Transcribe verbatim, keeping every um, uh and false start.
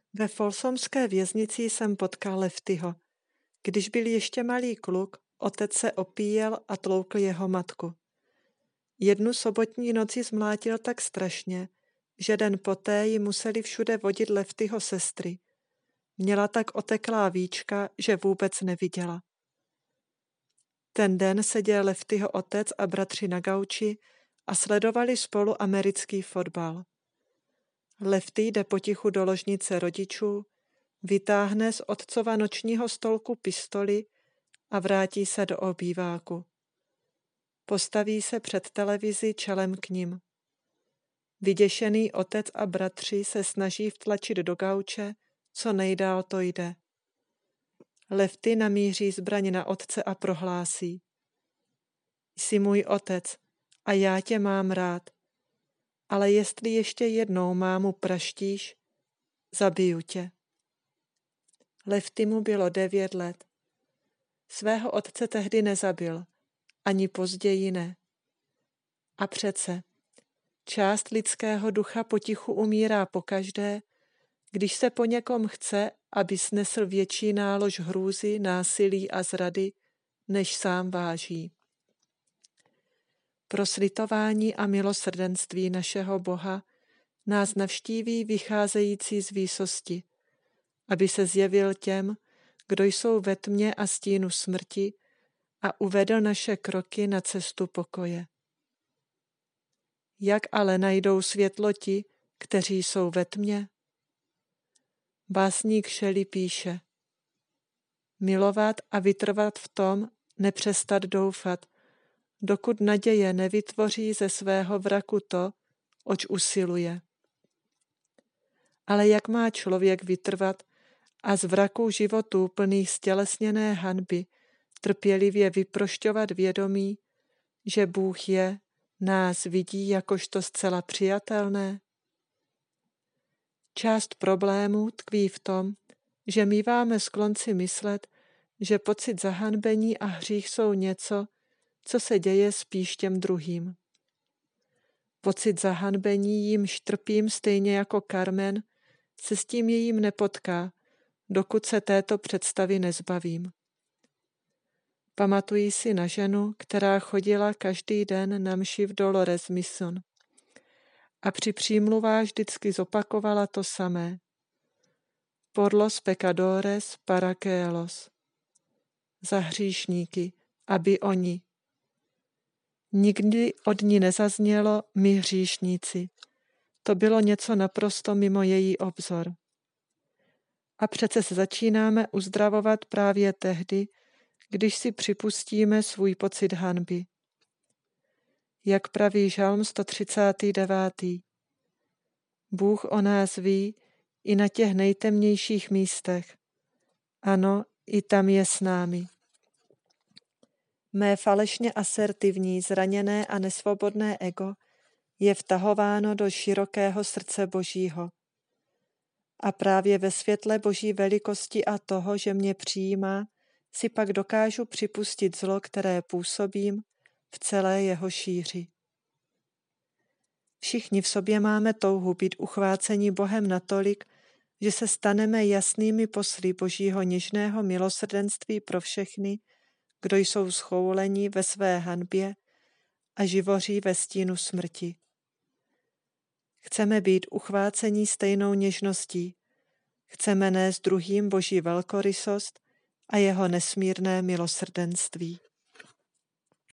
Ve folsomské věznici jsem potkal Leftyho. Když byl ještě malý kluk, otec se opíjel a tloukl jeho matku. Jednu sobotní noci zmlátil tak strašně, že den poté ji museli všude vodit Leftyho sestry. Měla tak oteklá víčka, že vůbec neviděla. Ten den seděl Leftyho otec a bratři na gauči a sledovali spolu americký fotbal. Lefty jde potichu do ložnice rodičů, vytáhne z otcova nočního stolku pistoli a vrátí se do obýváku. Postaví se před televizi čelem k nim. Vyděšený otec a bratři se snaží vtlačit do gauče, co nejdál to jde. Lefty namíří zbraň na otce a prohlásí: Jsi můj otec a já tě mám rád, ale jestli ještě jednou mámu praštíš, zabiju tě. Lefty mu bylo devět let. Svého otce tehdy nezabil, ani později ne. A přece, část lidského ducha potichu umírá pokaždé, když se po někom chce, aby snesl větší nálož hrůzy, násilí a zrady, než sám váží. Pro slitování a milosrdenství našeho Boha nás navštíví vycházející z výsosti, aby se zjevil těm, kdo jsou ve tmě a stínu smrti, a uvedl naše kroky na cestu pokoje. Jak ale najdou světlo ti, kteří jsou ve tmě? Básník Shelley píše: milovat a vytrvat v tom, nepřestat doufat, dokud naděje nevytvoří ze svého vraku to, oč usiluje. Ale jak má člověk vytrvat a z vraků životů plných stělesněné hanby trpělivě vyprošťovat vědomí, že Bůh je, nás vidí jakožto zcela přijatelné? Část problémů tkví v tom, že míváme sklon si myslet, že pocit zahanbení a hřích jsou něco, co se děje spíš těm druhým. Pocit zahanbení, jímž trpím stejně jako Carmen, se s tím jejím nepotká, dokud se této představy nezbavím. Pamatuji si na ženu, která chodila každý den na mši v Dolores Mission a při přímluvách vždycky zopakovala to samé. Por los pecadores para que los. Za hříšníky, aby oni. Nikdy od ní nezaznělo my hříšníci. To bylo něco naprosto mimo její obzor. A přece se začínáme uzdravovat právě tehdy, když si připustíme svůj pocit hanby. Jak praví Žalm sto třicátý devátý. Bůh o nás ví i na těch nejtemnějších místech. Ano, i tam je s námi. Mé falešně asertivní, zraněné a nesvobodné ego je vtahováno do širokého srdce Božího. A právě ve světle Boží velikosti a toho, že mě přijímá, si pak dokážu připustit zlo, které působím v celé jeho šíři. Všichni v sobě máme touhu být uchváceni Bohem natolik, že se staneme jasnými posly Božího něžného milosrdenství pro všechny, kdo jsou schouleni ve své hanbě a živoří ve stínu smrti. Chceme být uchváceni stejnou něžností, chceme nést druhým Boží velkorysost a jeho nesmírné milosrdenství.